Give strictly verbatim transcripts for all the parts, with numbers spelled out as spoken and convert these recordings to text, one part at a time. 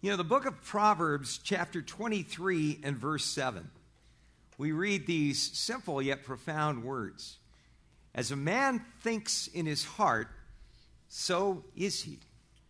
You know, the book of Proverbs, chapter twenty-three and verse seven, we read these simple yet profound words. As a man thinks in his heart, so is he.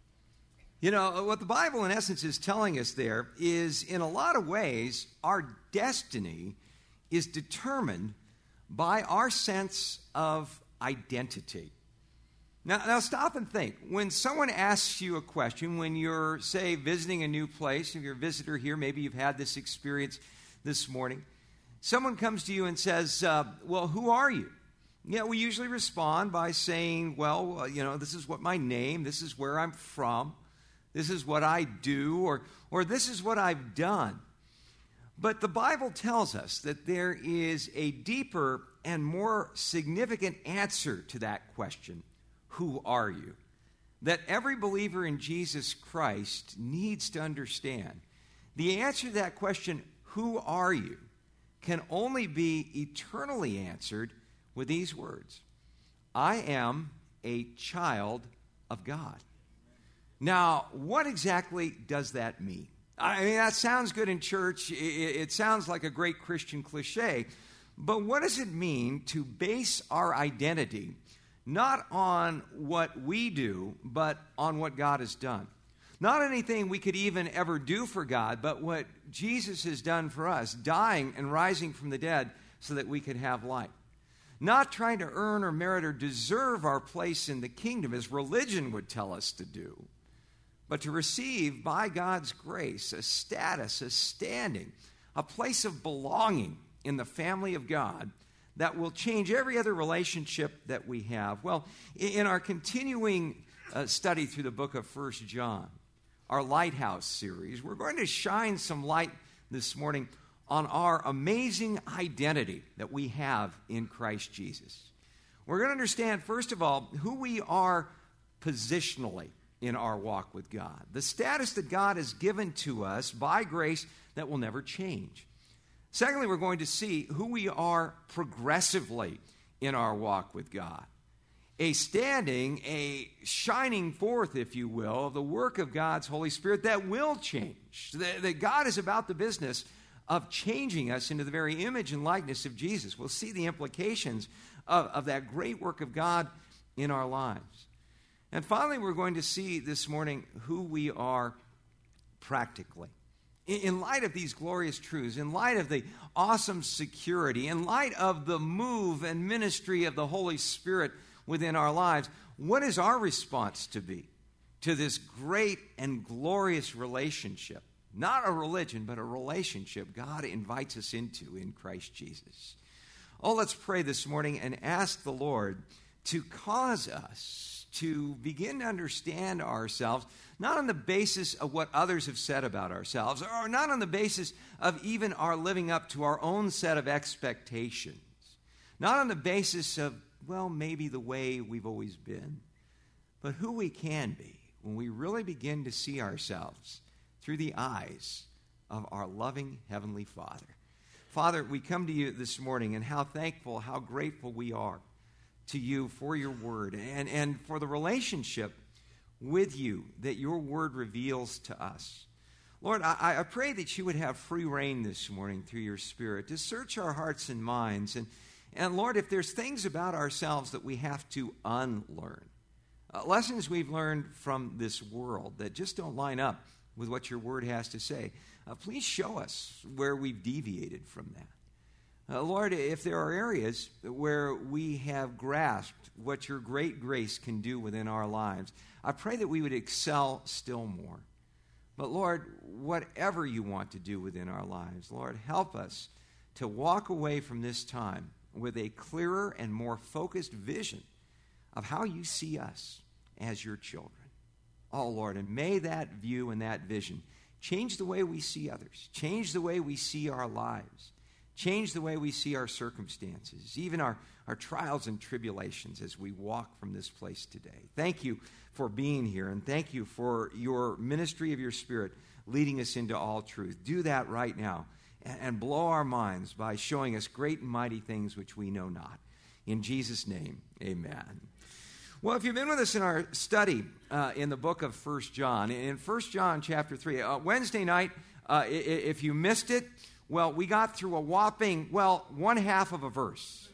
You know, what the Bible in essence is telling us there is, in a lot of ways, our destiny is determined by our sense of identity. Now, now stop and think. When someone asks you a question, when you're, say, visiting a new place, if you're a visitor here, maybe you've had this experience this morning, someone comes to you and says, uh, well, who are you? Yeah, we usually respond by saying, well, uh, you know, this is what my name, this is where I'm from, this is what I do, or, or this is what I've done. But the Bible tells us that there is a deeper and more significant answer to that question. Who are you? That every believer in Jesus Christ needs to understand. The answer to that question, who are you, can only be eternally answered with these words. I am a child of God. Now, what exactly does that mean? I mean, that sounds good in church. It, it sounds like a great Christian cliche. But what does it mean to base our identity not on what we do, but on what God has done? Not anything we could even ever do for God, but what Jesus has done for us, dying and rising from the dead so that we could have life. Not trying to earn or merit or deserve our place in the kingdom, as religion would tell us to do, but to receive by God's grace a status, a standing, a place of belonging in the family of God that will change every other relationship that we have. Well, in our continuing uh, study through the book of First John, our Lighthouse series, we're going to shine some light this morning on our amazing identity that we have in Christ Jesus. We're going to understand, first of all, who we are positionally in our walk with God, the status that God has given to us by grace that will never change. Secondly, we're going to see who we are progressively in our walk with God. A standing, a shining forth, if you will, of the work of God's Holy Spirit that will change. That, that God is about the business of changing us into the very image and likeness of Jesus. We'll see the implications of, of that great work of God in our lives. And finally, we're going to see this morning who we are practically. In light of these glorious truths, in light of the awesome security, in light of the move and ministry of the Holy Spirit within our lives, what is our response to be to this great and glorious relationship? Not a religion, but a relationship God invites us into in Christ Jesus. Oh, let's pray this morning and ask the Lord to cause us to begin to understand ourselves, not on the basis of what others have said about ourselves, or not on the basis of even our living up to our own set of expectations, not on the basis of, well, maybe the way we've always been, but who we can be when we really begin to see ourselves through the eyes of our loving Heavenly Father. Father, we come to you this morning, and how thankful, how grateful we are to you for your word and, and for the relationship with you that your word reveals to us. Lord, I, I pray that you would have free reign this morning through your Spirit to search our hearts and minds. And, and Lord, if there's things about ourselves that we have to unlearn, uh, lessons we've learned from this world that just don't line up with what your word has to say, uh, please show us where we've deviated from that. Uh, Lord, if there are areas where we have grasped what your great grace can do within our lives, I pray that we would excel still more. But Lord, whatever you want to do within our lives, Lord, help us to walk away from this time with a clearer and more focused vision of how you see us as your children. Oh, Lord, and may that view and that vision change the way we see others, change the way we see our lives, change the way we see our circumstances, even our, our trials and tribulations as we walk from this place today. Thank you for being here, and thank you for your ministry of your Spirit leading us into all truth. Do that right now, and, and blow our minds by showing us great and mighty things which we know not. In Jesus' name, amen. Well, if you've been with us in our study uh, in the book of First John, in First John chapter three, uh, Wednesday night, uh, if you missed it, well, we got through a whopping, well, one half of a verse.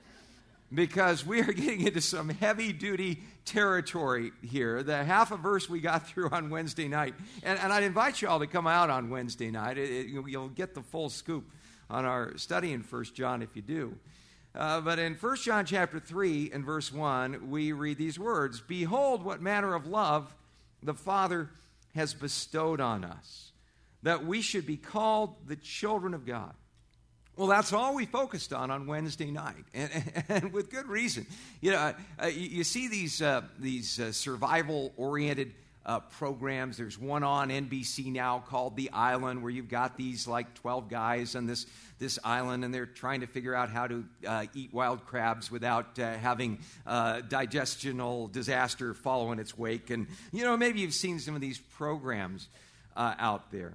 Because we are getting into some heavy-duty territory here. The half a verse we got through on Wednesday night. And, and I'd invite you all to come out on Wednesday night. It, it, you'll get the full scoop on our study in First John if you do. Uh, but in First John chapter three and verse one, we read these words, "Behold, what manner of love the Father has bestowed on us, that we should be called the children of God." Well, that's all we focused on on Wednesday night, and, and, and with good reason. You know, uh, you, you see these uh, these uh, survival-oriented uh, programs. There's one on N B C now called The Island, where you've got these like twelve guys on this this island, and they're trying to figure out how to uh, eat wild crabs without uh, having uh, digestional disaster follow in its wake. And you know, maybe you've seen some of these programs uh, out there.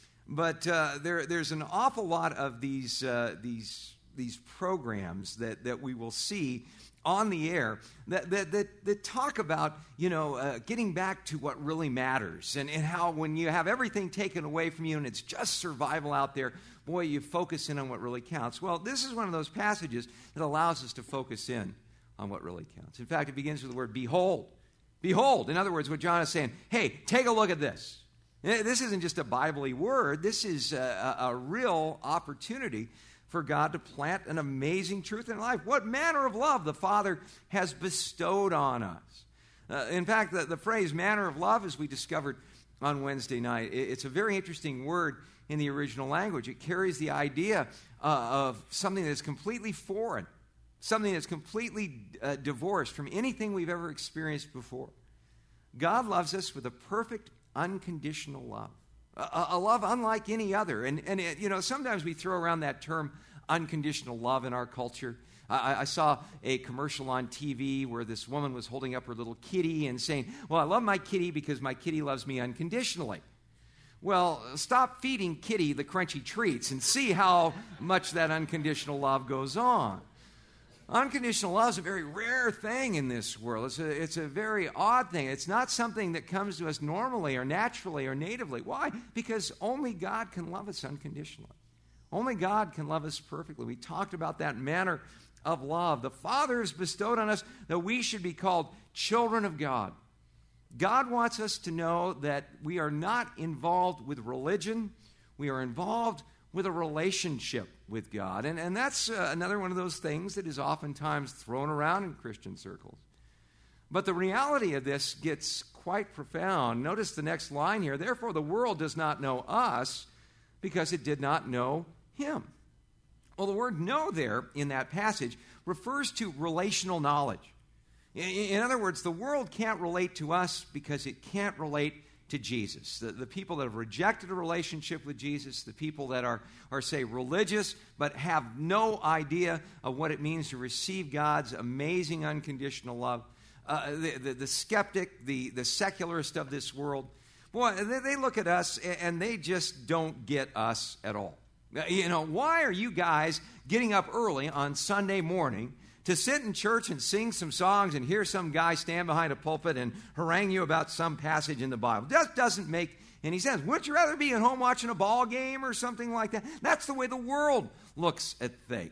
But uh, there, there's an awful lot of these uh, these these programs that, that we will see on the air that that, that, that talk about, you know, uh, getting back to what really matters, and, and how when you have everything taken away from you and it's just survival out there, boy, you focus in on what really counts. Well, this is one of those passages that allows us to focus in on what really counts. In fact, it begins with the word behold. Behold. In other words, what John is saying, hey, take a look at this. This isn't just a Bible-y word. This is a, a, a real opportunity for God to plant an amazing truth in life. What manner of love the Father has bestowed on us. Uh, in fact, the, the phrase manner of love, as we discovered on Wednesday night, it, it's a very interesting word in the original language. It carries the idea uh, of something that's completely foreign, something that's completely uh, divorced from anything we've ever experienced before. God loves us with a perfect unconditional love, a, a love unlike any other. And, and it, you know, sometimes we throw around that term unconditional love in our culture. I, I saw a commercial on T V where this woman was holding up her little kitty and saying, well, I love my kitty because my kitty loves me unconditionally. Well, stop feeding Kitty the crunchy treats and see how much that unconditional love goes on. Unconditional love is a very rare thing in this world. It's a, it's a very odd thing. It's not something that comes to us normally or naturally or natively. Why? Because only God can love us unconditionally. Only God can love us perfectly. We talked about that manner of love. The Father has bestowed on us that we should be called children of God. God wants us to know that we are not involved with religion. We are involved with a relationship with God. And, and that's uh, another one of those things that is oftentimes thrown around in Christian circles. But the reality of this gets quite profound. Notice the next line here. Therefore, the world does not know us because it did not know him. Well, the word know there in that passage refers to relational knowledge. In, in other words, the world can't relate to us because it can't relate to Jesus. The, the people that have rejected a relationship with Jesus, the people that are, are, say, religious, but have no idea of what it means to receive God's amazing unconditional love, uh, the, the, the skeptic, the, the secularist of this world, boy, they, they look at us and they just don't get us at all. You know, why are you guys getting up early on Sunday morning to sit in church and sing some songs and hear some guy stand behind a pulpit and harangue you about some passage in the Bible? That doesn't make any sense. Wouldn't you rather be at home watching a ball game or something like that? That's the way the world looks at things.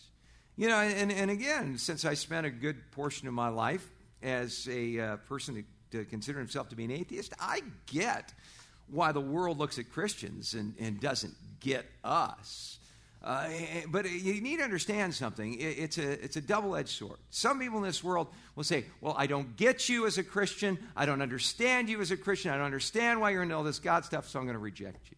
You know, and, and again, since I spent a good portion of my life as a uh, person to, to consider himself to be an atheist, I get why the world looks at Christians and, and doesn't get us. Uh, but you need to understand something. It's a, it's a double-edged sword. Some people in this world will say, well, I don't get you as a Christian. I don't understand you as a Christian. I don't understand why you're into all this God stuff, so I'm going to reject you.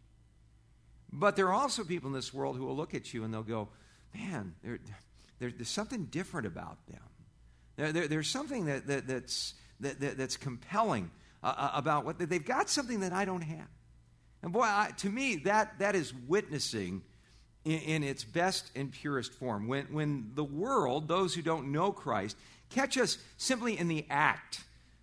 But there are also people in this world who will look at you and they'll go, man, there, there, there's something different about them. There, there, there's something that, that, that's, that, that, that's compelling uh, about what they've got, something that I don't have. And boy, I, to me, that that is witnessing in, in its best and purest form. When, when the world, those who don't know Christ, catch us simply in the act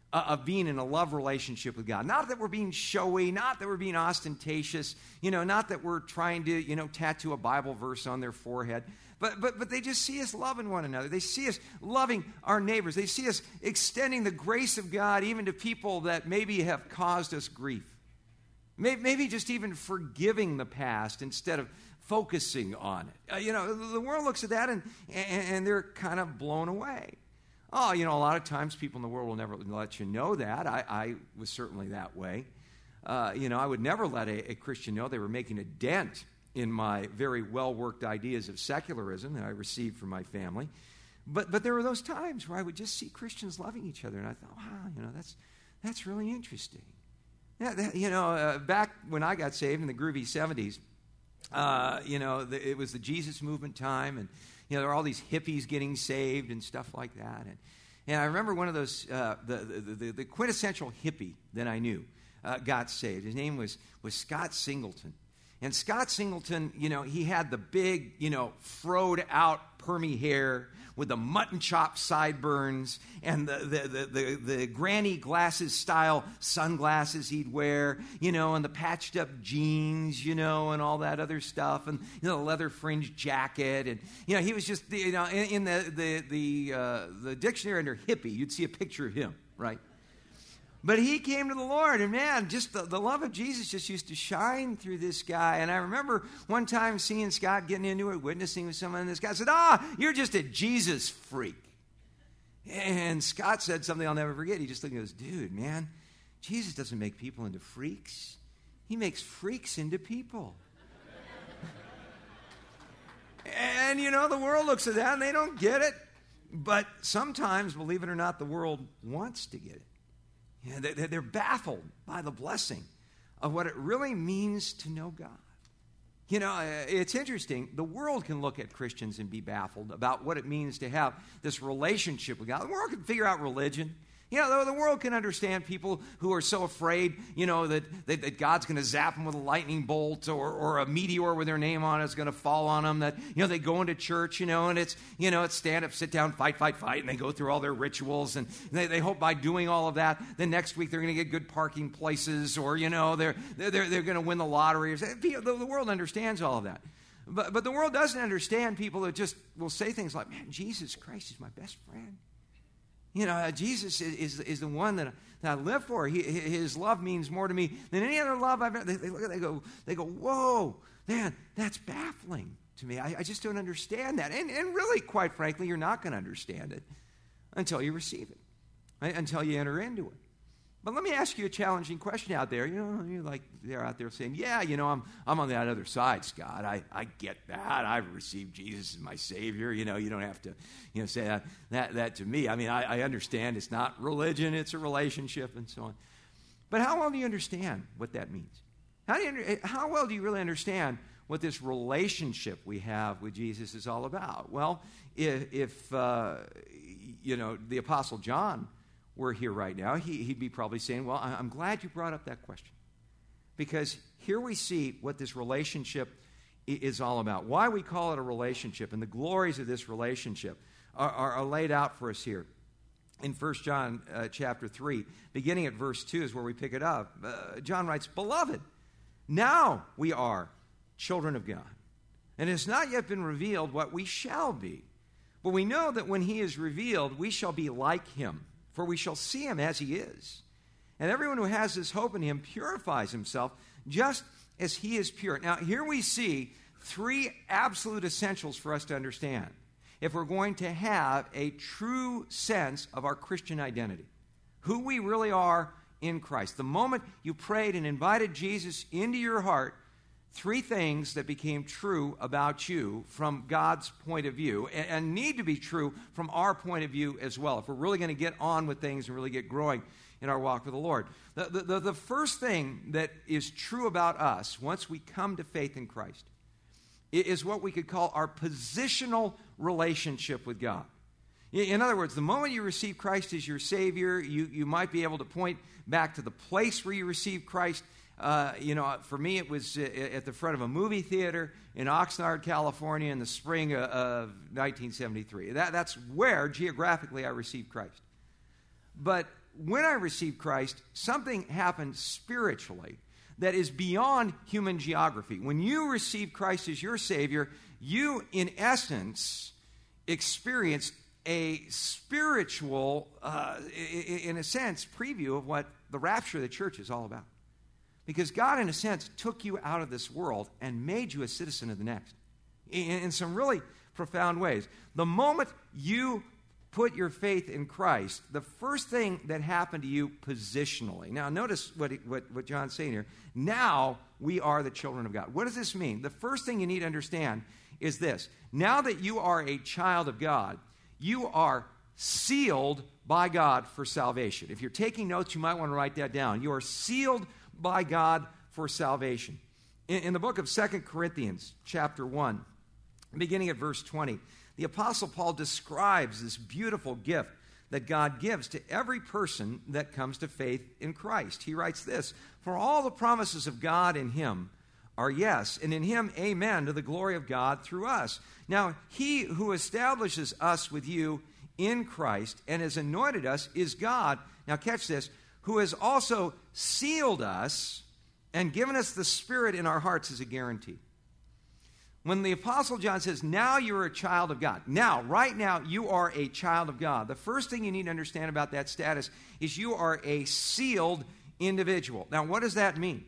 uh, of being in a love relationship with God. Not that we're being showy, not that we're being ostentatious, you know, not that we're trying to, you know, tattoo a Bible verse on their forehead. But, but, but they just see us loving one another. They see us loving our neighbors. They see us extending the grace of God even to people that maybe have caused us grief. Maybe just even forgiving the past instead of focusing on it. Uh, you know, the world looks at that and, and, and they're kind of blown away. Oh, you know, a lot of times people in the world will never let you know that. I, I was certainly that way. Uh, you know, I would never let a, a Christian know they were making a dent in my very well-worked ideas of secularism that I received from my family. But but there were those times where I would just see Christians loving each other, and I thought, wow, you know, that's that's really interesting. Yeah, that, you know, uh, back when I got saved in the groovy seventies, uh, you know, the, it was the Jesus movement time, and, you know, there were all these hippies getting saved and stuff like that. And, and I remember one of those, uh, the, the, the, the quintessential hippie that I knew uh, got saved. His name was, was Scott Singleton. And Scott Singleton, you know, he had the big, you know, froed out permy hair with the mutton chop sideburns and the, the, the, the, the granny glasses style sunglasses he'd wear, you know, and the patched up jeans, you know, and all that other stuff, and, you know, the leather fringed jacket. And, you know, he was just, you know, in, in the, the, the, uh, the dictionary under hippie, you'd see a picture of him, right? But he came to the Lord, and man, just the, the love of Jesus just used to shine through this guy. And I remember one time seeing Scott getting into it, witnessing with someone, and this guy said, ah, you're just a Jesus freak. And Scott said something I'll never forget. He just looked and goes, dude, man, Jesus doesn't make people into freaks. He makes freaks into people. And, you know, the world looks at that, and they don't get it. But sometimes, believe it or not, the world wants to get it. You know, they're baffled by the blessing of what it really means to know God. You know, it's interesting. The world can look at Christians and be baffled about what it means to have this relationship with God. The world can figure out religion. You know, the world can understand people who are so afraid, you know, that, that, that God's going to zap them with a lightning bolt or, or a meteor with their name on it is going to fall on them, that, you know, they go into church, you know, and it's, you know, it's stand up, sit down, fight, fight, fight, and they go through all their rituals, and they, they hope by doing all of that, then next week they're going to get good parking places, or, you know, they're, they're, they're going to win the lottery. The, the world understands all of that. But, but the world doesn't understand people that just will say things like, man, Jesus Christ is my best friend. You know, uh, Jesus is, is is the one that, that I live for. He, his love means more to me than any other love I've ever. They, they look at it, they go, they go, whoa, man, that's baffling to me. I, I just don't understand that. And and really, quite frankly, you're not going to understand it until you receive it, right? Until you enter into it. But let me ask you a challenging question out there. You know, you're like they're out there saying, yeah, you know, I'm I'm on that other side, Scott. I, I get that. I've received Jesus as my Savior. You know, you don't have to, you know, say that that, that to me. I mean, I, I understand it's not religion, it's a relationship and so on. But how well do you understand what that means? How do you, how well do you really understand what this relationship we have with Jesus is all about? Well, if, if uh, you know, the Apostle John were here right now, he, he'd be probably saying, well, I'm glad you brought up that question. Because here we see what this relationship is all about. Why we call it a relationship and the glories of this relationship are, are, are laid out for us here. In First John uh, chapter three, beginning at verse two is where we pick it up. Uh, John writes, Beloved, now we are children of God. And it has not yet been revealed what we shall be. But we know that when he is revealed, we shall be like him. For we shall see him as he is. And everyone who has this hope in him purifies himself just as he is pure. Now, here we see three absolute essentials for us to understand if we're going to have a true sense of our Christian identity, who we really are in Christ. The moment you prayed and invited Jesus into your heart, three things that became true about you from God's point of view and, and need to be true from our point of view as well if we're really going to get on with things and really get growing in our walk with the Lord. The, the, the, the first thing that is true about us once we come to faith in Christ is what we could call our positional relationship with God. In other words, the moment you receive Christ as your Savior, you, you might be able to point back to the place where you received Christ. Uh, you know, for me, it was at the front of a movie theater in Oxnard, California in the spring of nineteen seventy-three. That, that's where, geographically, I received Christ. But when I received Christ, something happened spiritually that is beyond human geography. When you receive Christ as your Savior, you, in essence, experienced a spiritual, uh, in a sense, preview of what the rapture of the church is all about. Because God, in a sense, took you out of this world and made you a citizen of the next in, in some really profound ways. The moment you put your faith in Christ, the first thing that happened to you positionally. Now, notice what, what, what John's saying here. Now we are the children of God. What does this mean? The first thing you need to understand is this. Now that you are a child of God, you are sealed by God for salvation. If you're taking notes, you might want to write that down. You are sealed by God for salvation. In, in the book of Second Corinthians, chapter one, beginning at verse twenty, the Apostle Paul describes this beautiful gift that God gives to every person that comes to faith in Christ. He writes this, "For all the promises of God in him are yes, and in him amen to the glory of God through us. Now, he who establishes us with you in Christ and has anointed us is God." Now catch this, "who has also sealed us and given us the Spirit in our hearts as a guarantee." When the Apostle John says, now you're a child of God, now, right now, you are a child of God, the first thing you need to understand about that status is you are a sealed individual. Now, what does that mean?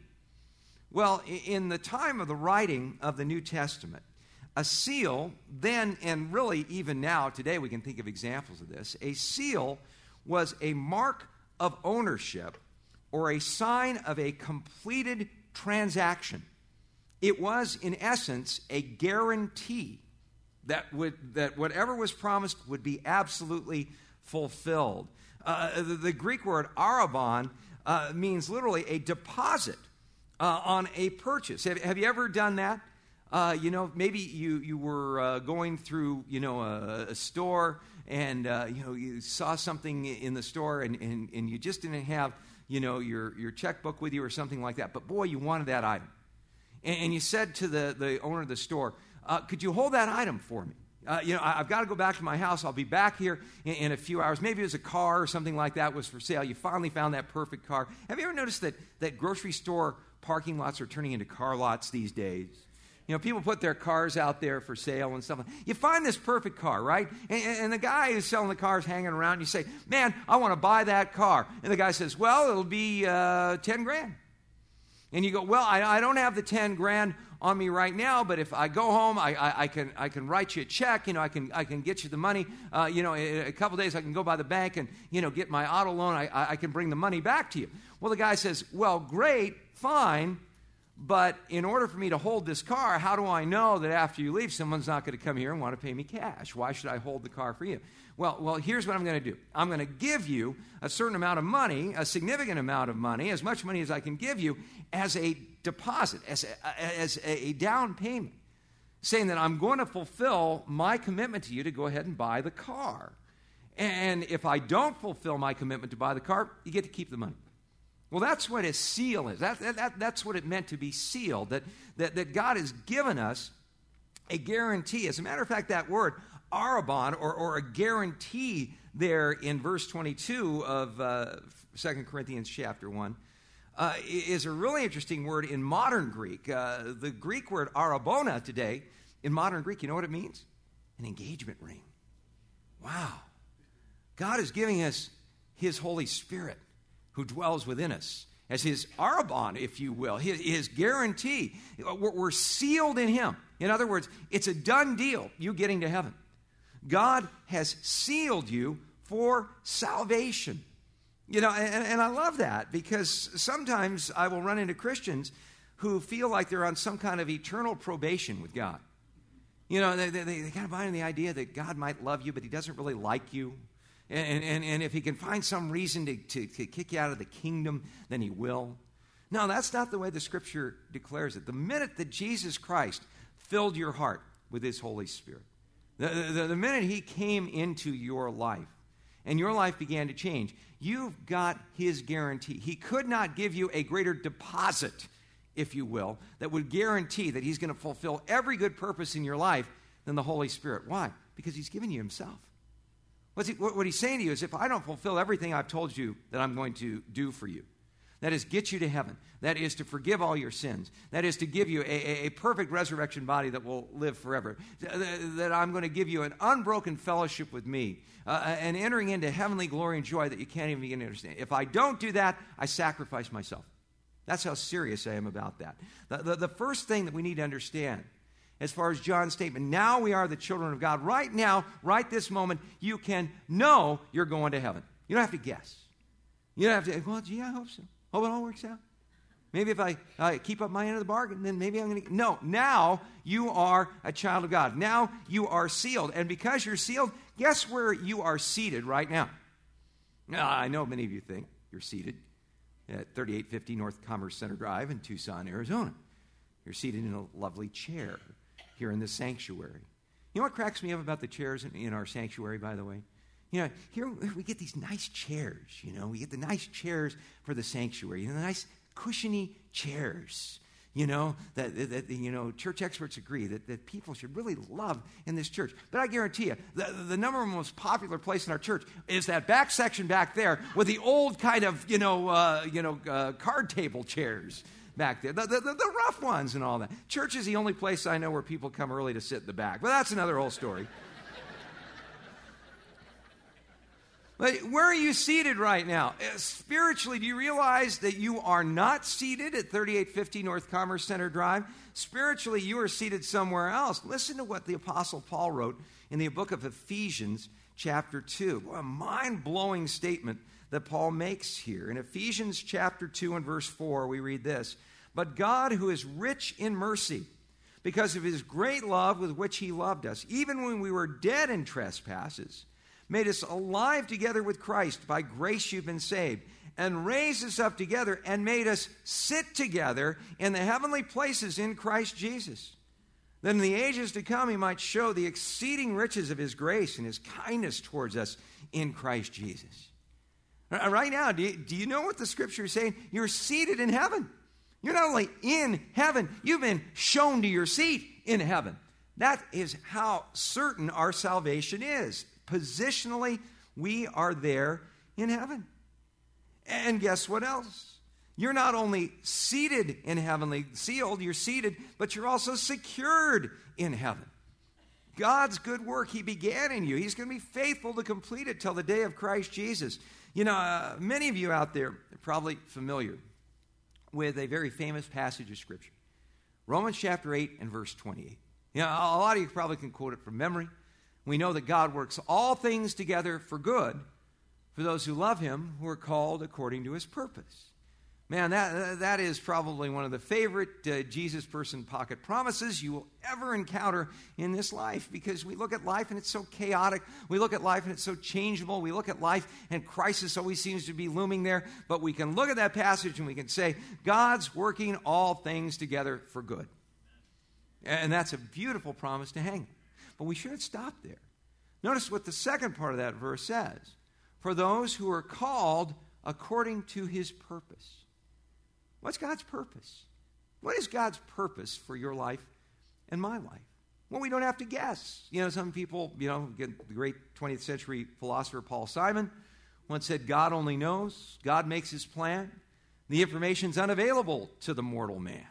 Well, in the time of the writing of the New Testament, a seal, then and really even now, today we can think of examples of this, a seal was a mark of ownership or a sign of a completed transaction. It was, in essence, a guarantee that would that whatever was promised would be absolutely fulfilled. Uh, the, the Greek word arabon uh, means literally a deposit uh, on a purchase. Have, have you ever done that? Uh, you know, maybe you you were uh, going through you know a, a store and uh, you know you saw something in the store and, and and you just didn't have you know your your checkbook with you or something like that. But boy, you wanted that item. And you said to the, the owner of the store, uh, could you hold that item for me? Uh, you know, I, I've got to go back to my house. I'll be back here in, in a few hours. Maybe it was a car or something like that was for sale. You finally found that perfect car. Have you ever noticed that, that grocery store parking lots are turning into car lots these days? You know, people put their cars out there for sale and stuff. You find this perfect car, right? And, and the guy who's selling the car is hanging around. And you say, man, I want to buy that car. And the guy says, well, it'll be uh, ten grand. And you go, well, I, I don't have the ten grand on me right now, but if I go home, I, I, I can I can write you a check. You know, I can I can get you the money. Uh, you know, in a couple days I can go by the bank and you know get my auto loan. I, I can bring the money back to you. Well, the guy says, well, great, fine, but in order for me to hold this car, how do I know that after you leave, someone's not going to come here and want to pay me cash? Why should I hold the car for you? Well, well, here's what I'm going to do. I'm going to give you a certain amount of money, a significant amount of money, as much money as I can give you, as a deposit, as a, as a down payment, saying that I'm going to fulfill my commitment to you to go ahead and buy the car. And if I don't fulfill my commitment to buy the car, you get to keep the money. Well, that's what a seal is. That, that, that's what it meant to be sealed, that, that, that God has given us a guarantee. As a matter of fact, that word, arabon, or, or a guarantee there in verse twenty-two of uh, Second Corinthians chapter one, uh, is a really interesting word in modern Greek. Uh, the Greek word arabona today, in modern Greek, you know what it means? An engagement ring. Wow. God is giving us His Holy Spirit who dwells within us as His arabon, if you will, His, his guarantee. We're, we're sealed in Him. In other words, it's a done deal, you getting to heaven. God has sealed you for salvation. You know, and, and I love that because sometimes I will run into Christians who feel like they're on some kind of eternal probation with God. You know, they, they, they kind of buy into the idea that God might love you, but He doesn't really like you. And, and, and if He can find some reason to, to, to kick you out of the kingdom, then He will. No, that's not the way the Scripture declares it. The minute that Jesus Christ filled your heart with His Holy Spirit, the, the, the minute He came into your life, and your life began to change, you've got His guarantee. He could not give you a greater deposit, if you will, that would guarantee that He's going to fulfill every good purpose in your life than the Holy Spirit. Why? Because He's given you Himself. What's he, what, what he's saying to you is, if I don't fulfill everything I've told you that I'm going to do for you, that is, get you to heaven, that is to forgive all your sins, that is to give you a, a, a perfect resurrection body that will live forever, that I'm going to give you an unbroken fellowship with me, uh, and entering into heavenly glory and joy that you can't even begin to understand. If I don't do that, I sacrifice myself. That's how serious I am about that. The, the, the first thing that we need to understand, as far as John's statement, now we are the children of God. Right now, right this moment, you can know you're going to heaven. You don't have to guess. You don't have to, well, gee, I hope so. Hope it all works out. Maybe if I uh, keep up my end of the bargain, then maybe I'm going to... No, now you are a child of God. Now you are sealed. And because you're sealed, guess where you are seated right now? Now, I know many of you think you're seated at thirty-eight fifty North Commerce Center Drive in Tucson, Arizona. You're seated in a lovely chair here in the sanctuary. You know what cracks me up about the chairs in, in our sanctuary, by the way? You know, here we get these nice chairs, you know. We get the nice chairs for the sanctuary, you know, the nice cushiony chairs, you know, that, that you know, church experts agree that, that people should really love in this church. But I guarantee you, the, the number one most popular place in our church is that back section back there with the old kind of, you know, uh, you know, uh, card table chairs back there, the, the, the rough ones and all that. Church is the only place I know where people come early to sit in the back. But that's another whole story. But where are you seated right now? Spiritually, do you realize that you are not seated at thirty-eight fifty North Commerce Center Drive? Spiritually, you are seated somewhere else. Listen to what the Apostle Paul wrote in the book of Ephesians, chapter two. What a mind-blowing statement that Paul makes here. In Ephesians chapter two and verse four, we read this: "But God, who is rich in mercy, because of his great love with which he loved us, even when we were dead in trespasses, made us alive together with Christ. By grace you've been saved, and raised us up together and made us sit together in the heavenly places in Christ Jesus. Then in the ages to come he might show the exceeding riches of his grace and his kindness towards us in Christ Jesus." Right now, do you, do you know what the scripture is saying? You're seated in heaven. You're not only in heaven, you've been shown to your seat in heaven. That is how certain our salvation is. Positionally, we are there in heaven. And guess what else? You're not only seated in heavenly, sealed, you're seated, but you're also secured in heaven. God's good work he began in you, he's going to be faithful to complete it till the day of Christ Jesus. You know, uh, many of you out there are probably familiar with a very famous passage of Scripture. Romans chapter eight and verse twenty-eight. You know, a lot of you probably can quote it from memory. We know that God works all things together for good for those who love him, who are called according to his purpose. Man, that, that is probably one of the favorite uh, Jesus person pocket promises you will ever encounter in this life, because we look at life and it's so chaotic. We look at life and it's so changeable. We look at life and crisis always seems to be looming there. But we can look at that passage and we can say, God's working all things together for good. And that's a beautiful promise to hang on. But we shouldn't stop there. Notice what the second part of that verse says. For those who are called according to his purpose. What's God's purpose? What is God's purpose for your life and my life? Well, we don't have to guess. You know, some people, you know, the great twentieth century philosopher Paul Simon once said, God only knows. God makes his plan. The information's unavailable to the mortal man.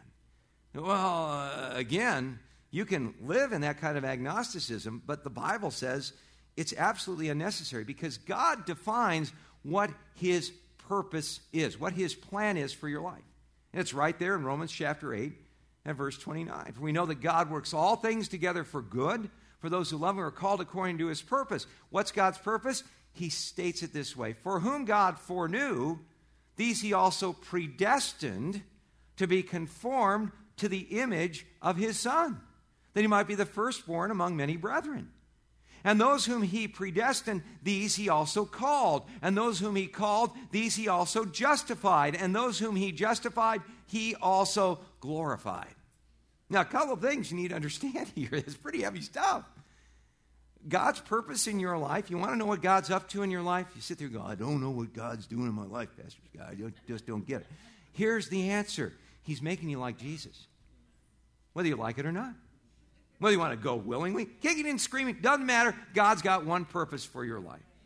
Well, uh, again, you can live in that kind of agnosticism, but the Bible says it's absolutely unnecessary, because God defines what his purpose is, what his plan is for your life. And it's right there in Romans chapter eight and verse twenty-nine. For we know that God works all things together for good for those who love him, are called according to his purpose. What's God's purpose? He states it this way: for whom God foreknew, these he also predestined to be conformed to the image of his Son, that he might be the firstborn among many brethren. And those whom he predestined, these he also called. And those whom he called, these he also justified. And those whom he justified, he also glorified. Now, a couple of things you need to understand here. It's pretty heavy stuff. God's purpose in your life. You want to know what God's up to in your life? You sit there and go, I don't know what God's doing in my life, Pastor Scott. I just don't get it. Here's the answer. He's making you like Jesus, whether you like it or not. Whether you want to go willingly, kicking and screaming, doesn't matter. God's got one purpose for your life.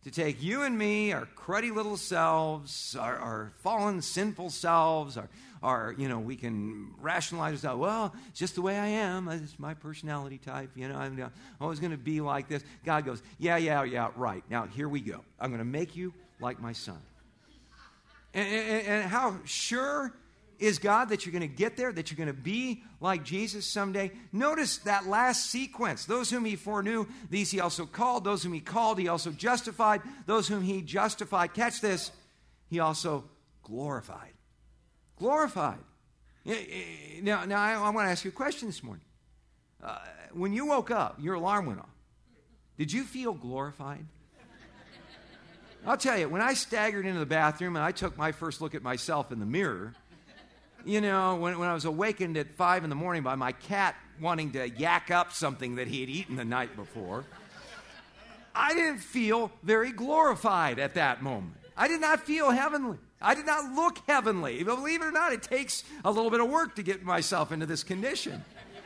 to take you and me, our cruddy little selves, our, our fallen, sinful selves, our, our, you know, we can rationalize ourselves. Well, it's just the way I am. It's my personality type. You know, I'm always going to be like this. God goes, yeah, yeah, yeah, right. Now, here we go. I'm going to make you like my son. And, and, and how sure is God that you're going to get there, that you're going to be like Jesus someday? Notice that last sequence. Those whom he foreknew, these he also called. Those whom he called, he also justified. Those whom he justified, catch this, he also glorified. Glorified. Now, now I, I want to ask you a question this morning. Uh, when you woke up, your alarm went off. Did you feel glorified? I'll tell you, when I staggered into the bathroom and I took my first look at myself in the mirror, you know, when, when I was awakened at five in the morning by my cat wanting to yak up something that he had eaten the night before, I didn't feel very glorified at that moment. I did not feel heavenly. I did not look heavenly. Believe it or not, it takes a little bit of work to get myself into this condition.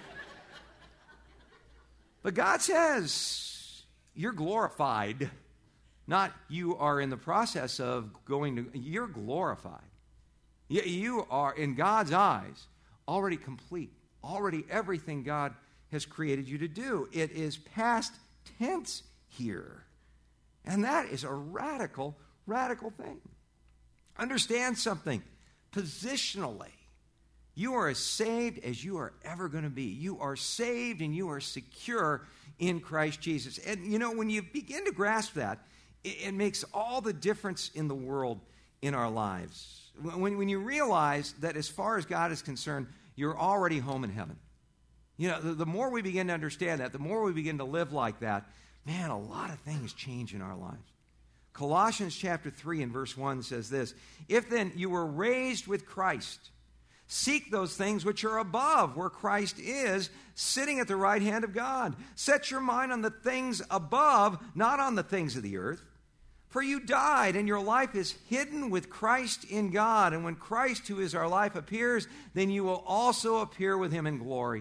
But God says, you're glorified. Not you are in the process of going to, you're glorified. You are, in God's eyes, already complete. Already everything God has created you to do. It is past tense here. And that is a radical, radical thing. Understand something. Positionally, you are as saved as you are ever going to be. You are saved and you are secure in Christ Jesus. And, you know, when you begin to grasp that, it, it makes all the difference in the world in our lives. When, when you realize that as far as God is concerned, you're already home in heaven. You know, the, the more we begin to understand that, the more we begin to live like that, man, a lot of things change in our lives. Colossians chapter three and verse one says this, if then you were raised with Christ, seek those things which are above, where Christ is, sitting at the right hand of God. Set your mind on the things above, not on the things of the earth. For you died, and your life is hidden with Christ in God. And when Christ, who is our life, appears, then you will also appear with him in glory.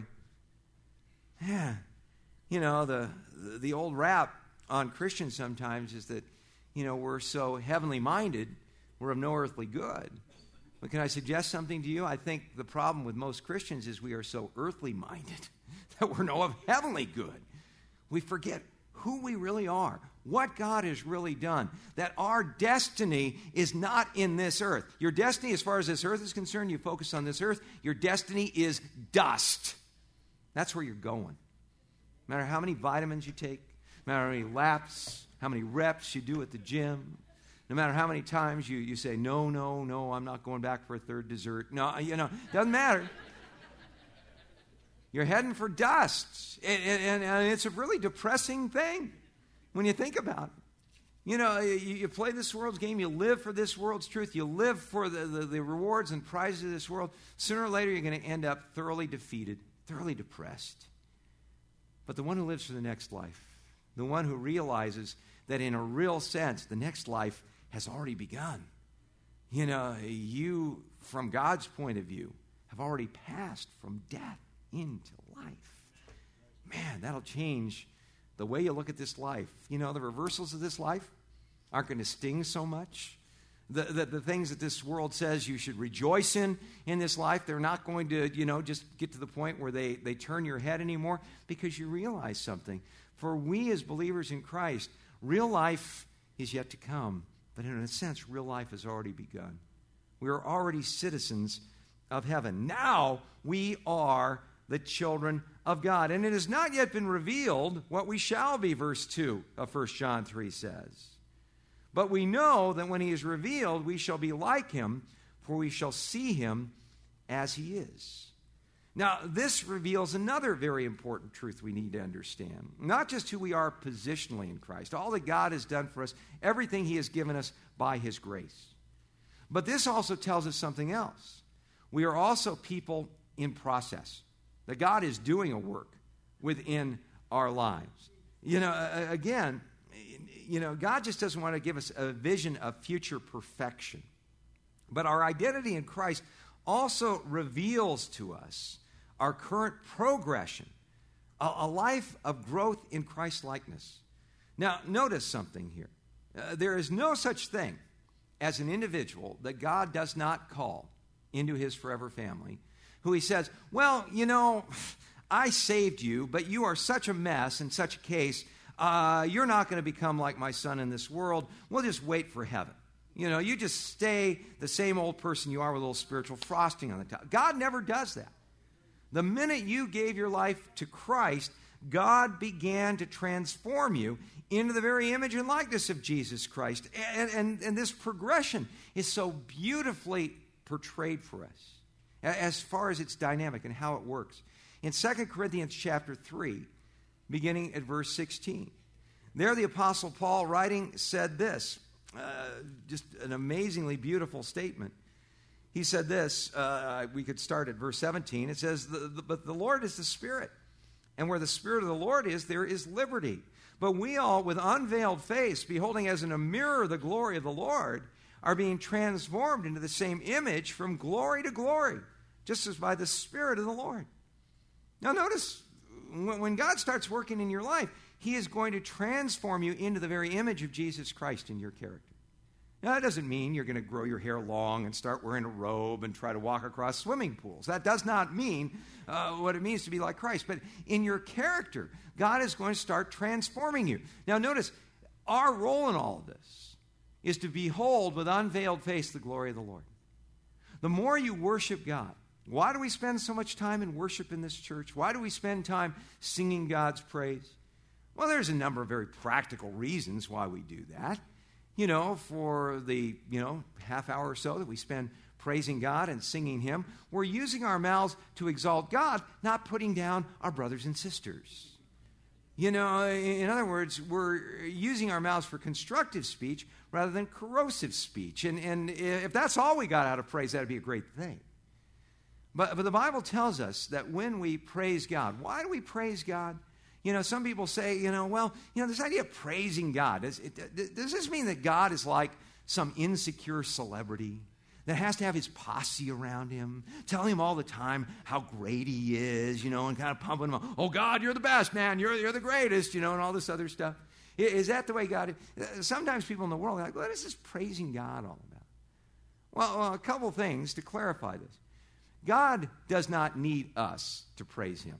Yeah. You know, the, the old rap on Christians sometimes is that, you know, we're so heavenly minded, we're of no earthly good. But can I suggest something to you? I think the problem with most Christians is we are so earthly minded that we're no of heavenly good. We forget who we really are, what God has really done, that our destiny is not in this earth. Your destiny, as far as this earth is concerned, you focus on this earth, your destiny is dust. That's where you're going. No matter how many vitamins you take, no matter how many laps, how many reps you do at the gym, no matter how many times you, you say, no, no, no, I'm not going back for a third dessert. No, you know, doesn't matter. You're heading for dust. And, and, and it's a really depressing thing when you think about it. You know, you, you play this world's game. You live for this world's truth. You live for the, the, the rewards and prizes of this world. Sooner or later, you're going to end up thoroughly defeated, thoroughly depressed. But the one who lives for the next life, the one who realizes that in a real sense, the next life has already begun. You know, you, from God's point of view, have already passed from death into life. Man, that'll change the way you look at this life. You know, the reversals of this life aren't going to sting so much. The, the, the things that this world says you should rejoice in in this life, they're not going to, you know, just get to the point where they, they turn your head anymore, because you realize something. For we as believers in Christ, real life is yet to come. But in a sense, real life has already begun. We are already citizens of heaven. Now we are the children of God. And it has not yet been revealed what we shall be, verse two of First John three says. But we know that when he is revealed, we shall be like him, for we shall see him as he is. Now, this reveals another very important truth we need to understand. Not just who we are positionally in Christ, all that God has done for us, everything he has given us by his grace. But this also tells us something else. We are also people in process. That God is doing a work within our lives. You know, again, you know, God just doesn't want to give us a vision of future perfection. But our identity in Christ also reveals to us our current progression, a, a life of growth in Christ-likeness. Now, notice something here. Uh, there is no such thing as an individual that God does not call into his forever family, who he says, well, you know, I saved you, but you are such a mess in such a case, uh, you're not going to become like my son in this world. We'll just wait for heaven. You know, you just stay the same old person you are with a little spiritual frosting on the top. God never does that. The minute you gave your life to Christ, God began to transform you into the very image and likeness of Jesus Christ. And, and, and this progression is so beautifully portrayed for us as far as its dynamic and how it works. In Second Corinthians chapter three, beginning at verse sixteen, there the Apostle Paul writing said this, uh, just an amazingly beautiful statement. He said this, uh, we could start at verse seventeen. It says, the, the, but the Lord is the Spirit, and where the Spirit of the Lord is, there is liberty. But we all, with unveiled face, beholding as in a mirror the glory of the Lord, are being transformed into the same image from glory to glory, just as by the Spirit of the Lord. Now notice, when God starts working in your life, he is going to transform you into the very image of Jesus Christ in your character. Now, that doesn't mean you're going to grow your hair long and start wearing a robe and try to walk across swimming pools. That does not mean uh, what it means to be like Christ. But in your character, God is going to start transforming you. Now, notice, our role in all of this is to behold with unveiled face the glory of the Lord. The more you worship God, why do we spend so much time in worship in this church? Why do we spend time singing God's praise? Well, there's a number of very practical reasons why we do that. You know, for the, you know, half hour or so that we spend praising God and singing Him, we're using our mouths to exalt God, not putting down our brothers and sisters. You know, in other words, we're using our mouths for constructive speech rather than corrosive speech. And, and if that's all we got out of praise, that would be a great thing. But, but the Bible tells us that when we praise God, why do we praise God? You know, some people say, you know, well, you know, this idea of praising God, does, it, does this mean that God is like some insecure celebrity that has to have his posse around him, telling him all the time how great he is, you know, and kind of pumping him up? Oh, God, you're the best, man. You're, you're the greatest, you know, and all this other stuff. Is that the way God is? Sometimes people in the world are like, what is this praising God all about? Well, well, a couple things to clarify this. God does not need us to praise him.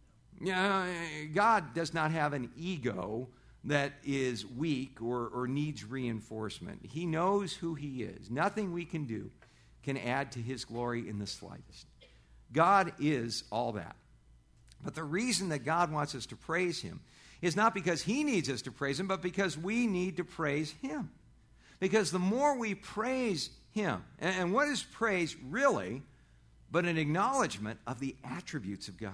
Yeah, God does not have an ego that is weak or, or needs reinforcement. He knows who he is. Nothing we can do can add to his glory in the slightest. God is all that. But the reason that God wants us to praise him is not because he needs us to praise him, but because we need to praise him. Because the more we praise him, and, and what is praise really but an acknowledgement of the attributes of God?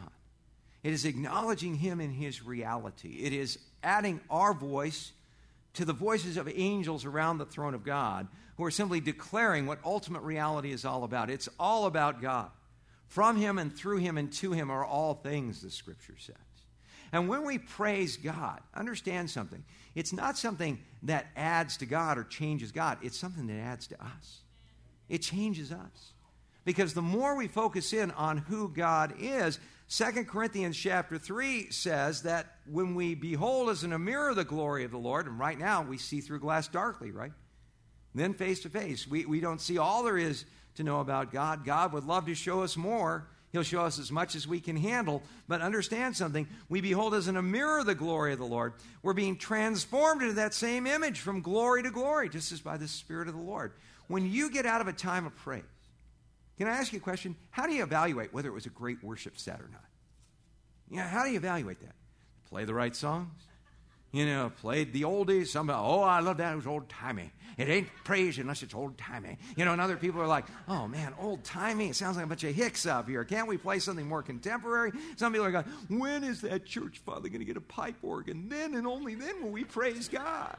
It is acknowledging him in his reality. It is adding our voice to the voices of angels around the throne of God who are simply declaring what ultimate reality is all about. It's all about God. From him and through him and to him are all things, the Scripture says. And when we praise God, understand something. It's not something that adds to God or changes God. It's something that adds to us. It changes us. Because the more we focus in on who God is, Second Corinthians chapter three says that when we behold as in a mirror the glory of the Lord, and right now we see through glass darkly, right? Then face to face. We, we don't see all there is to know about God. God would love to show us more. He'll show us as much as we can handle. But understand something. We behold as in a mirror the glory of the Lord. We're being transformed into that same image from glory to glory, just as by the Spirit of the Lord. When you get out of a time of praise, can I ask you a question? How do you evaluate whether it was a great worship set or not? Yeah, how do you evaluate that? Play the right songs? You know, played the oldies. Somebody, oh, I love that. It was old-timey. It ain't praise unless it's old-timey. You know, and other people are like, oh, man, old-timey. It sounds like a bunch of hicks up here. Can't we play something more contemporary? Some people are going, when is that church father going to get a pipe organ? Then and only then will we praise God.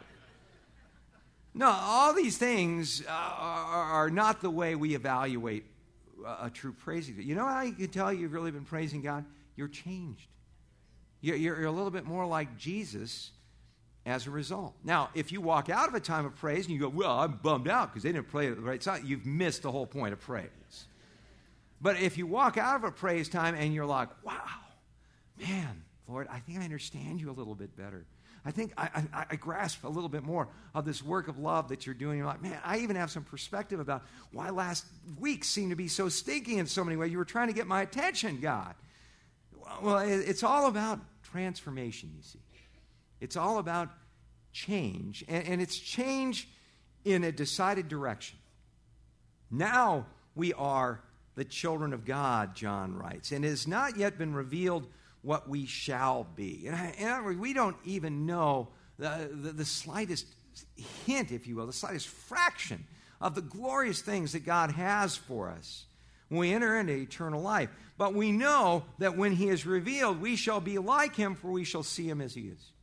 No, all these things uh, are, are not the way we evaluate a, a true praising. You know how you can tell you've really been praising God? You're changed. You're, you're a little bit more like Jesus as a result. Now, if you walk out of a time of praise and you go, well, I'm bummed out because they didn't play the right song, you've missed the whole point of praise. But if you walk out of a praise time and you're like, wow, man, Lord, I think I understand you a little bit better. I think I, I, I grasp a little bit more of this work of love that you're doing. You're like, man, I even have some perspective about why last week seemed to be so stinky in so many ways. You were trying to get my attention, God. Well, it's all about transformation, you see. It's all about change, and, and it's change in a decided direction. Now we are the children of God, John writes, and it has not yet been revealed what we shall be. And, I, and we don't even know the, the, the slightest hint, if you will, the slightest fraction of the glorious things that God has for us when we enter into eternal life. But we know that when he is revealed, we shall be like him, for we shall see him as he is.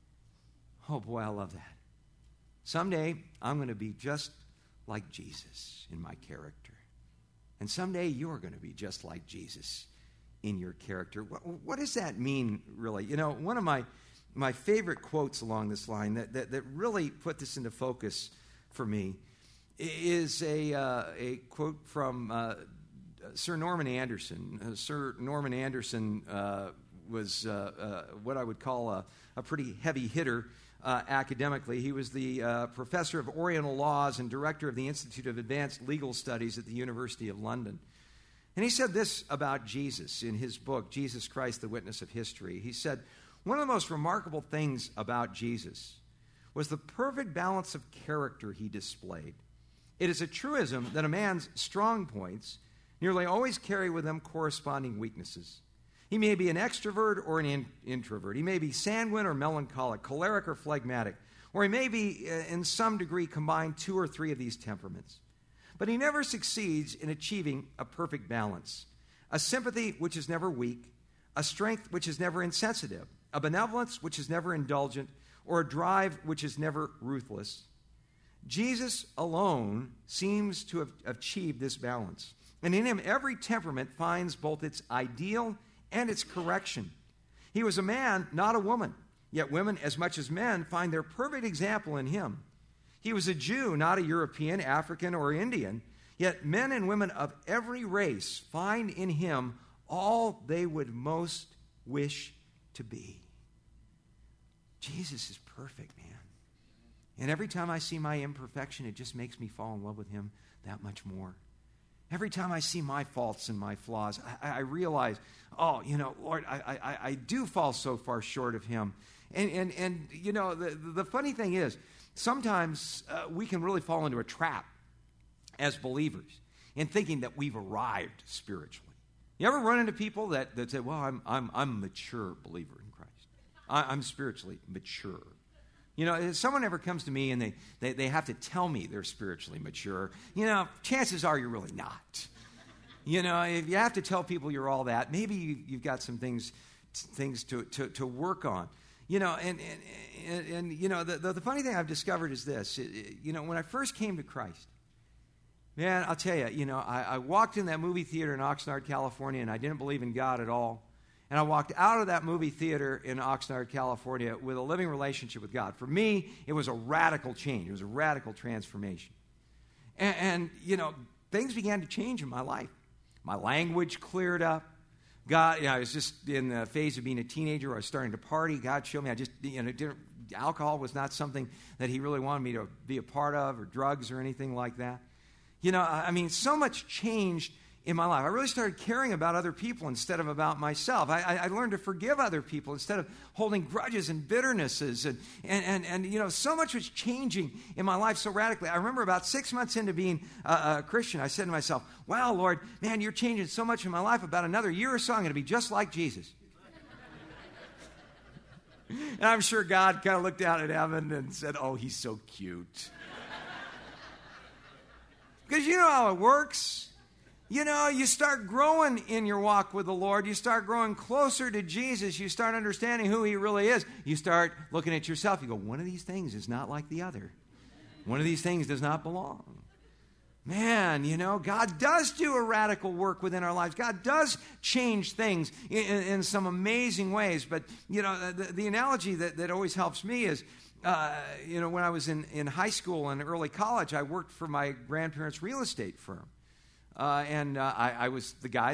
Oh boy, I love that. Someday, I'm going to be just like Jesus in my character. And someday, you're going to be just like Jesus in your character. What, what does that mean, really? You know, one of my, my favorite quotes along this line that, that, that really put this into focus for me is a, uh, a quote from uh, Sir Norman Anderson. Uh, Sir Norman Anderson uh, was uh, uh, what I would call a, a pretty heavy hitter uh, academically. He was the uh, professor of Oriental Laws and director of the Institute of Advanced Legal Studies at the University of London. And he said this about Jesus in his book, Jesus Christ, the Witness of History. He said, one of the most remarkable things about Jesus was the perfect balance of character he displayed. It is a truism that a man's strong points nearly always carry with them corresponding weaknesses. He may be an extrovert or an in- introvert. He may be sanguine or melancholic, choleric or phlegmatic, or he may be, uh, in some degree, combine two or three of these temperaments. But he never succeeds in achieving a perfect balance. A sympathy which is never weak, a strength which is never insensitive, a benevolence which is never indulgent, or a drive which is never ruthless. Jesus alone seems to have achieved this balance. And in him, every temperament finds both its ideal and its correction. He was a man, not a woman, yet women, as much as men, find their perfect example in him. He was a Jew, not a European, African, or Indian, yet men and women of every race find in him all they would most wish to be. Jesus is perfect, man. And every time I see my imperfection, it just makes me fall in love with him that much more. Every time I see my faults and my flaws, I, I realize, oh, you know, Lord, I, I, I do fall so far short of him. And, and, and you know, the, the funny thing is, sometimes uh, we can really fall into a trap as believers in thinking that we've arrived spiritually. You ever run into people that, that say, well, I'm, I'm, I'm a mature believer in Christ. I, I'm spiritually mature. You know, if someone ever comes to me and they, they, they have to tell me they're spiritually mature, you know, chances are you're really not. You know, if you have to tell people you're all that, maybe you, you've got some things things to, to, to work on. You know, and, and, and, and you know, the, the, the funny thing I've discovered is this. It, it, you know, when I first came to Christ, man, I'll tell you, you know, I, I walked in that movie theater in Oxnard, California, and I didn't believe in God at all. And I walked out of that movie theater in Oxnard, California with a living relationship with God. For me, it was a radical change. It was a radical transformation. And, and, you know, things began to change in my life. My language cleared up. God, you know, I was just in the phase of being a teenager. I was starting to party. God showed me I just, you know, didn't, alcohol was not something that he really wanted me to be a part of, or drugs or anything like that. You know, I mean, so much changed in my life. I really started caring about other people instead of about myself. I, I, I learned to forgive other people instead of holding grudges and bitternesses. And, and, and, and, you know, so much was changing in my life so radically. I remember about six months into being a, a Christian, I said to myself, wow, Lord, man, you're changing so much in my life. About another year or so, I'm going to be just like Jesus. And I'm sure God kind of looked out at heaven and said, oh, he's so cute. Because you know how it works. You know, you start growing in your walk with the Lord. You start growing closer to Jesus. You start understanding who he really is. You start looking at yourself. You go, one of these things is not like the other. One of these things does not belong. Man, you know, God does do a radical work within our lives. God does change things in, in, in some amazing ways. But, you know, the, the analogy that, that always helps me is, uh, you know, when I was in, in high school and early college, I worked for my grandparents' real estate firm. Uh, and uh, I, I was the guy that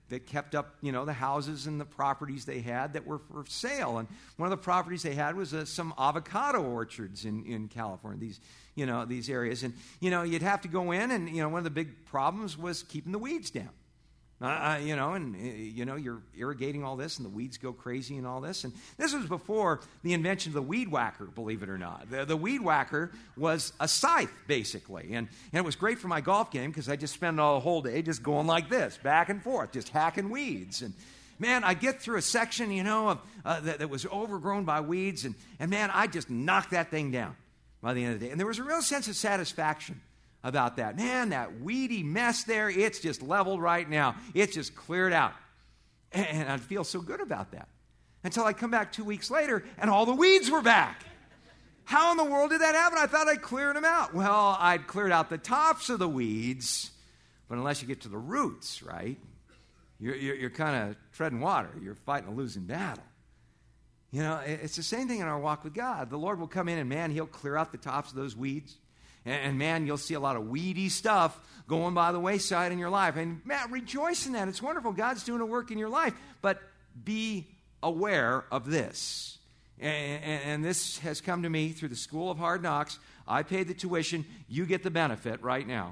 that kept up, you know, the houses and the properties they had that were for sale. And one of the properties they had was uh, some avocado orchards in, in California, these, you know, these areas. And, you know, you'd have to go in, and, you know, one of the big problems was keeping the weeds down. Uh, you know, and, uh, you know, you're irrigating all this, and the weeds go crazy and all this. And this was before the invention of the weed whacker, believe it or not. The, the weed whacker was a scythe, basically. And, and it was great for my golf game because I just spent a whole day just going like this, back and forth, just hacking weeds. And, man, I'd get through a section, you know, of, uh, that, that was overgrown by weeds. And, and, man, I just knocked that thing down by the end of the day. And there was a real sense of satisfaction about that. Man, that weedy mess there, it's just leveled right now. It's just cleared out. And I'd feel so good about that. Until I come back two weeks later, and all the weeds were back. How in the world did that happen? I thought I'd cleared them out. Well, I'd cleared out the tops of the weeds, but unless you get to the roots, right, you're, you're, you're kind of treading water. You're fighting a losing battle. You know, it's the same thing in our walk with God. The Lord will come in, and, man, He'll clear out the tops of those weeds. And, man, you'll see a lot of weedy stuff going by the wayside in your life. And, man, rejoice in that. It's wonderful. God's doing a work in your life. But be aware of this. And, and, and this has come to me through the School of Hard Knocks. I paid the tuition. You get the benefit right now.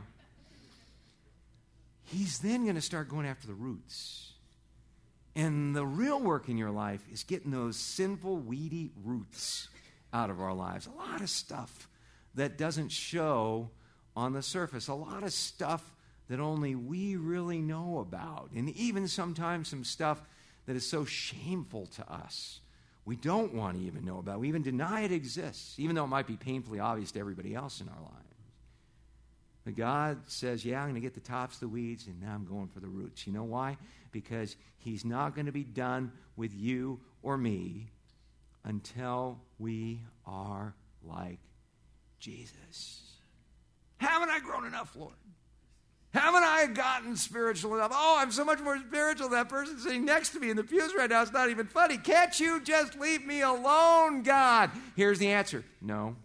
He's then going to start going after the roots. And the real work in your life is getting those sinful, weedy roots out of our lives. A lot of stuff that doesn't show on the surface. A lot of stuff that only we really know about. And even sometimes some stuff that is so shameful to us, we don't want to even know about. We even deny it exists, even though it might be painfully obvious to everybody else in our lives. But God says, yeah, I'm going to get the tops of the weeds, and now I'm going for the roots. You know why? Because He's not going to be done with you or me until we are like Jesus. Haven't I grown enough, Lord? Haven't I gotten spiritual enough? Oh, I'm so much more spiritual than that person sitting next to me in the pews right now. It's not even funny. Can't you just leave me alone, God? Here's the answer. No.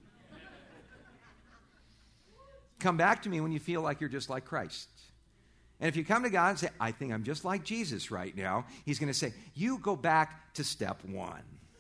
Come back to me when you feel like you're just like Christ. And if you come to God and say, I think I'm just like Jesus right now, He's going to say, you go back to step one.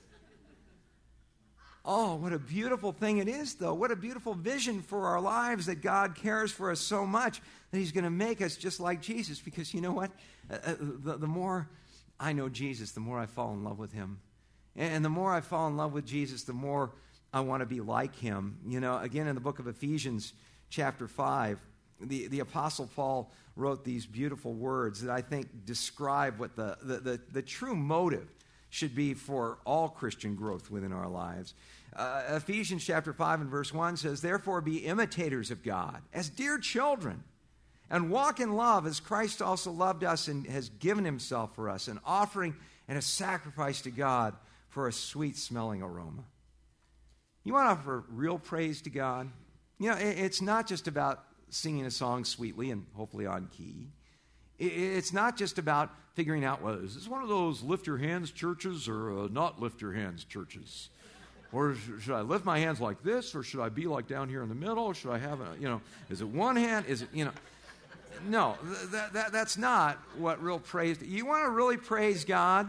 Oh, what a beautiful thing it is, though. What a beautiful vision for our lives that God cares for us so much that He's going to make us just like Jesus. Because you know what? Uh, the, the more I know Jesus, the more I fall in love with Him. And the more I fall in love with Jesus, the more I want to be like Him. You know, again, in the book of Ephesians, chapter five, the, the Apostle Paul wrote these beautiful words that I think describe what the, the, the, the true motive should be for all Christian growth within our lives. Uh, Ephesians chapter five and verse one says, therefore be imitators of God as dear children, and walk in love as Christ also loved us and has given Himself for us, an offering and a sacrifice to God for a sweet-smelling aroma. You want to offer real praise to God? You know, it, it's not just about singing a song sweetly and hopefully on key. It's not just about figuring out, well, is this one of those lift your hands churches or uh, not lift your hands churches? Or should I lift my hands like this, or should I be like down here in the middle? Or should I have a, you know, is it one hand? Is it, you know, no, that, that, that's not what real praise. You want to really praise God?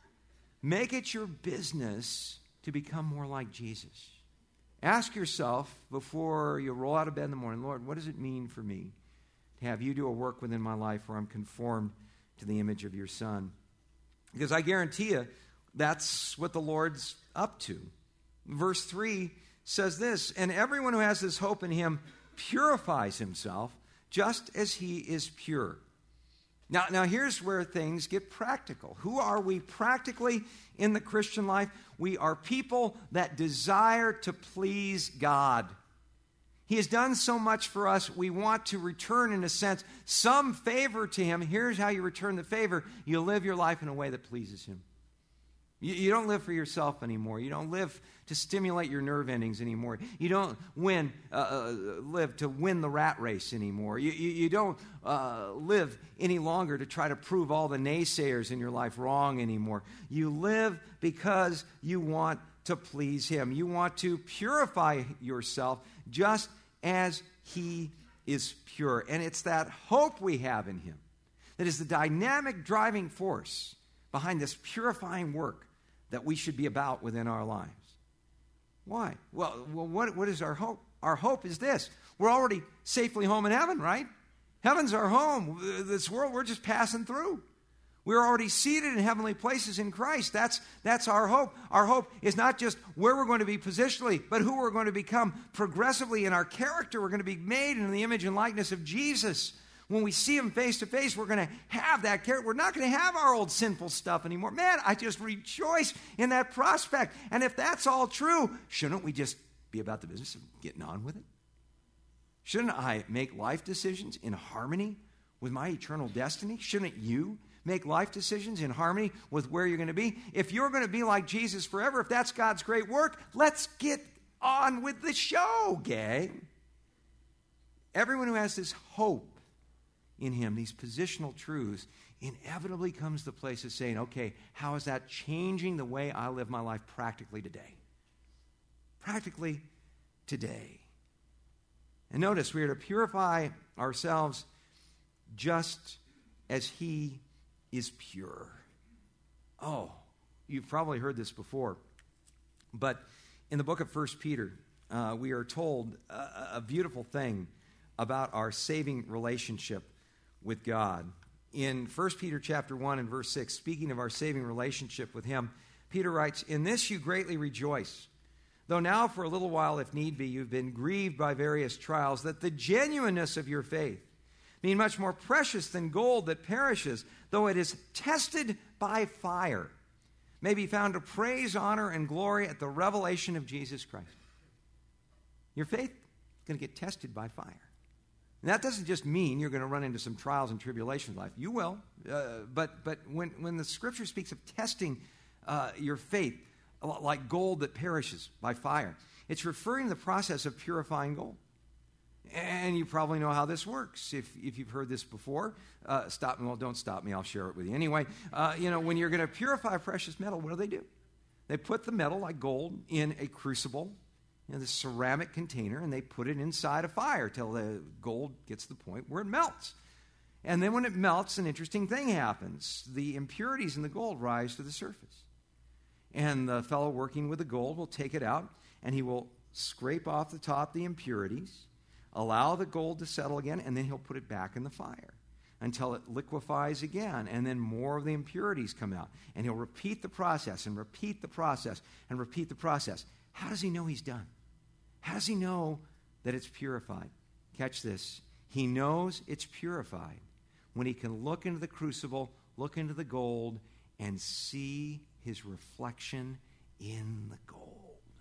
Make it your business to become more like Jesus. Ask yourself before you roll out of bed in the morning, Lord, what does it mean for me to have you do a work within my life where I'm conformed to the image of your Son? Because I guarantee you, that's what the Lord's up to. Verse three says this, and everyone who has this hope in Him purifies himself just as He is pure. Now, now here's where things get practical. Who are we practically in the Christian life? We are people that desire to please God. He has done so much for us, we want to return, in a sense, some favor to Him. Here's how you return the favor. You live your life in a way that pleases Him. You, you don't live for yourself anymore. You don't live to stimulate your nerve endings anymore. You don't win, uh, uh, live to win the rat race anymore. You, you, you don't uh, live any longer to try to prove all the naysayers in your life wrong anymore. You live because you want to please Him. You want to purify yourself just as He is pure. And it's that hope we have in Him that is the dynamic driving force behind this purifying work that we should be about within our lives. Why? Well, well what, what is our hope? Our hope is this. We're already safely home in heaven, right? Heaven's our home. This world, we're just passing through. We're already seated in heavenly places in Christ. That's, that's our hope. Our hope is not just where we're going to be positionally, but who we're going to become progressively in our character. We're going to be made in the image and likeness of Jesus. When we see him face to face, we're going to have that character. We're not going to have our old sinful stuff anymore. Man, I just rejoice in that prospect. And if that's all true, shouldn't we just be about the business of getting on with it? Shouldn't I make life decisions in harmony with my eternal destiny? Shouldn't you make life decisions in harmony with where you're going to be? If you're going to be like Jesus forever, if that's God's great work, let's get on with the show, gang. Everyone who has this hope in him, these positional truths, inevitably comes to the place of saying, okay, how is that changing the way I live my life practically today? Practically today. And notice, we are to purify ourselves just as he is pure. Oh, you've probably heard this before, but in the book of First Peter, uh, we are told a, a beautiful thing about our saving relationship with God. In First Peter chapter one and verse six, speaking of our saving relationship with him, Peter writes, "In this you greatly rejoice, though now for a little while, if need be, you've been grieved by various trials, that the genuineness of your faith, being much more precious than gold that perishes, though it is tested by fire, may be found to praise, honor, and glory at the revelation of Jesus Christ." Your faith is going to get tested by fire. And that doesn't just mean you're going to run into some trials and tribulations in life. You will. Uh, but but when, when the Scripture speaks of testing uh, your faith, like gold that perishes by fire, it's referring to the process of purifying gold. And you probably know how this works. If, if you've heard this before, uh, stop me. Well, don't stop me. I'll share it with you. Anyway, uh, you know, when you're going to purify precious metal, what do they do? They put the metal, like gold, in a crucible, you know, this ceramic container, and they put it inside a fire till the gold gets to the point where it melts. And then when it melts, an interesting thing happens. The impurities in the gold rise to the surface. And the fellow working with the gold will take it out, and he will scrape off the top the impurities, allow the gold to settle again, and then he'll put it back in the fire until it liquefies again, and then more of the impurities come out. And he'll repeat the process and repeat the process and repeat the process. How does he know he's done? How does he know that it's purified? Catch this. He knows it's purified when he can look into the crucible, look into the gold, and see his reflection in the gold.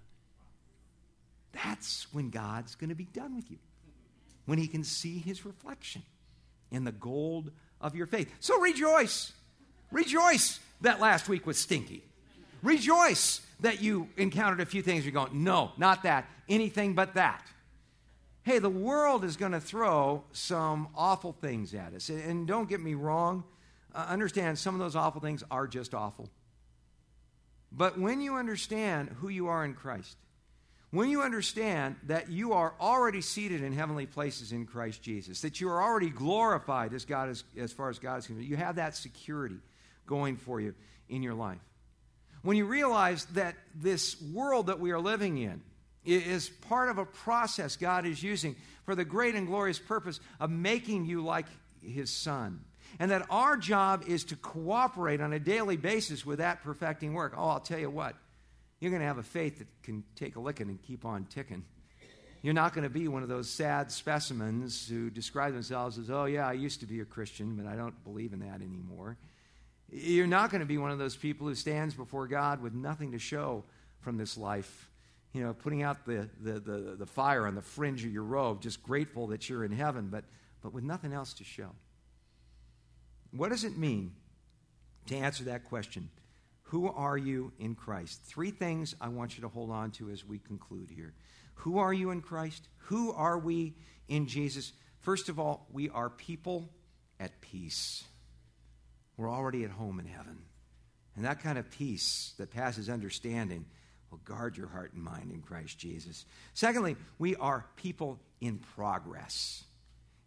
That's when God's going to be done with you. When he can see his reflection in the gold of your faith. So rejoice. Rejoice that last week was stinky. Rejoice that you encountered a few things you're going, no, not that, anything but that. Hey, the world is going to throw some awful things at us. And don't get me wrong, uh, understand some of those awful things are just awful. But when you understand who you are in Christ, when you understand that you are already seated in heavenly places in Christ Jesus, that you are already glorified as God is, as far as God is concerned, you have that security going for you in your life. When you realize that this world that we are living in is part of a process God is using for the great and glorious purpose of making you like his Son, and that our job is to cooperate on a daily basis with that perfecting work. Oh, I'll tell you what. You're going to have a faith that can take a licking and keep on ticking. You're not going to be one of those sad specimens who describe themselves as, oh, yeah, I used to be a Christian, but I don't believe in that anymore. You're not going to be one of those people who stands before God with nothing to show from this life, you know, putting out the, the, the, the fire on the fringe of your robe, just grateful that you're in heaven, but, but with nothing else to show. What does it mean to answer that question? Who are you in Christ? Three things I want you to hold on to as we conclude here. Who are you in Christ? Who are we in Jesus? First of all, we are people at peace. We're already at home in heaven. And that kind of peace that passes understanding will guard your heart and mind in Christ Jesus. Secondly, we are people in progress.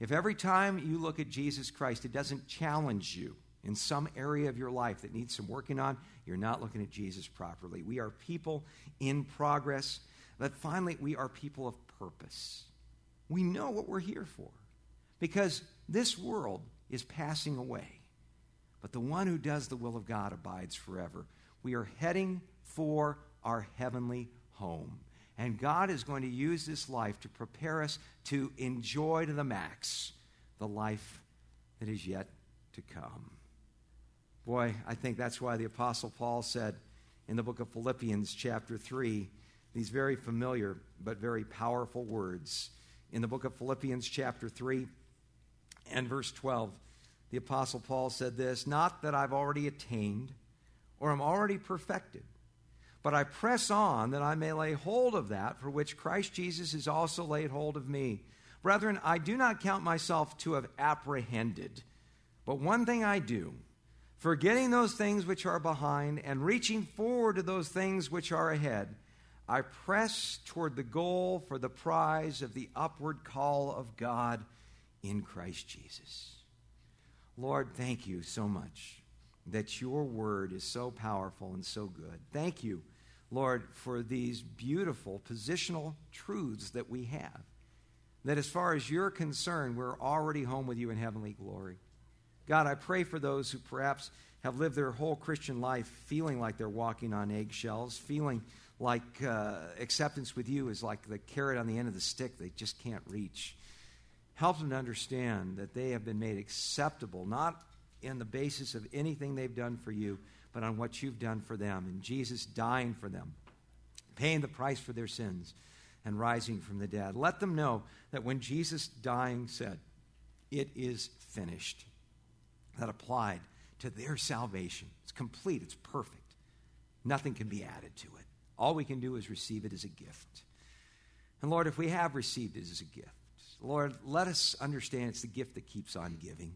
If every time you look at Jesus Christ, it doesn't challenge you in some area of your life that needs some working on, you're not looking at Jesus properly. We are people in progress, but finally, we are people of purpose. We know what we're here for because this world is passing away, but the one who does the will of God abides forever. We are heading for our heavenly home, and God is going to use this life to prepare us to enjoy to the max the life that is yet to come. Boy, I think that's why the Apostle Paul said in the book of Philippians chapter three, these very familiar but very powerful words. In the book of Philippians chapter three and verse twelve, the Apostle Paul said this, "Not that I've already attained or am already perfected, but I press on that I may lay hold of that for which Christ Jesus has also laid hold of me. Brethren, I do not count myself to have apprehended, but one thing I do, forgetting those things which are behind and reaching forward to those things which are ahead, I press toward the goal for the prize of the upward call of God in Christ Jesus." Lord, thank you so much that your word is so powerful and so good. Thank you, Lord, for these beautiful positional truths that we have, that as far as you're concerned, we're already home with you in heavenly glory. God, I pray for those who perhaps have lived their whole Christian life feeling like they're walking on eggshells, feeling like uh, acceptance with you is like the carrot on the end of the stick they just can't reach. Help them to understand that they have been made acceptable, not in the basis of anything they've done for you, but on what you've done for them, and Jesus dying for them, paying the price for their sins, and rising from the dead. Let them know that when Jesus dying said, "It is finished," that applied to their salvation. It's complete. It's perfect. Nothing can be added to it. All we can do is receive it as a gift. And Lord, if we have received it as a gift, Lord, let us understand it's the gift that keeps on giving.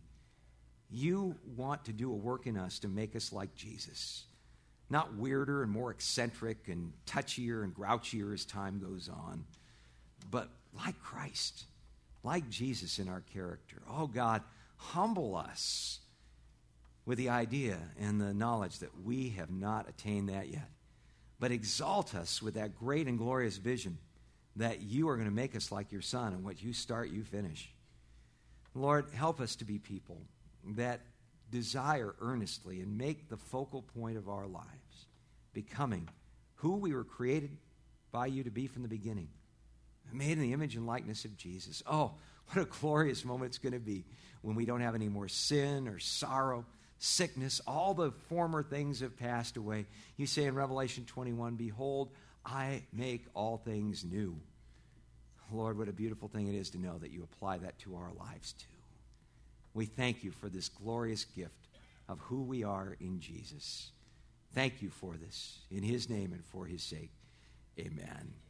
You want to do a work in us to make us like Jesus, not weirder and more eccentric and touchier and grouchier as time goes on, but like Christ, like Jesus in our character. Oh God, humble us with the idea and the knowledge that we have not attained that yet, but exalt us with that great and glorious vision that you are going to make us like your Son, and what you start, you finish. Lord, help us to be people that desire earnestly and make the focal point of our lives becoming who we were created by you to be from the beginning, made in the image and likeness of Jesus. Oh, what a glorious moment it's going to be when we don't have any more sin or sorrow, sickness. All the former things have passed away. You say in Revelation twenty-one, "Behold, I make all things new." Lord, what a beautiful thing it is to know that you apply that to our lives too. We thank you for this glorious gift of who we are in Jesus. Thank you for this. In his name and for his sake, amen.